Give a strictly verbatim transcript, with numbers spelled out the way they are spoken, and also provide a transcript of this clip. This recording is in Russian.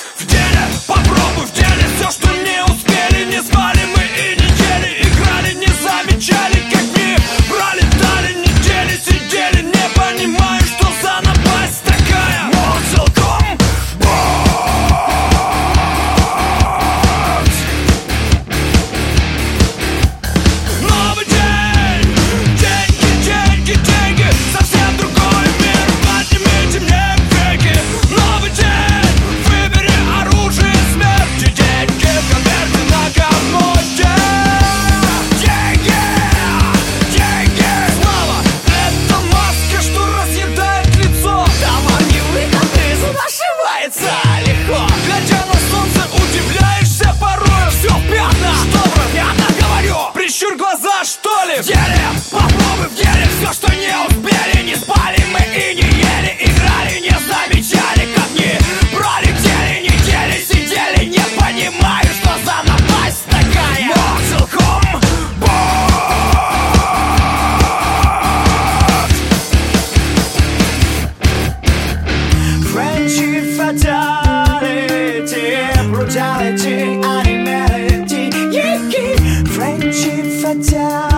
В деле, попробуй в деле все, что не успели. Не спали мы и не ели, играли, не замечали, как не брали, дали, недели сидели. Не понимаю, что за напасть такая. Mortal Kombat. Новый день, деньги, деньги, деньги. Совсем другой мир, поднимите мне веки. Новый день, выбери оружие смерти. Деньги в конверте на комоде. Деньги, деньги. Снова эта маска, что разъедает лицо. Товар не выходный, зашивается легко. Глядя на солнце, удивляешься порою. Все в пятнах, что врать, я говорю. Прищурь глаза, что ли? В деле, попробуй в деле все, что не успели. Не спали мы и не ели, играли, не замечали, как не брали, дели, недели сидели. Не понимаю, что за напасть такая. Mortal Kombat. Friendship fatality, brutality, animality, yeah, yeah. Friendship fatality.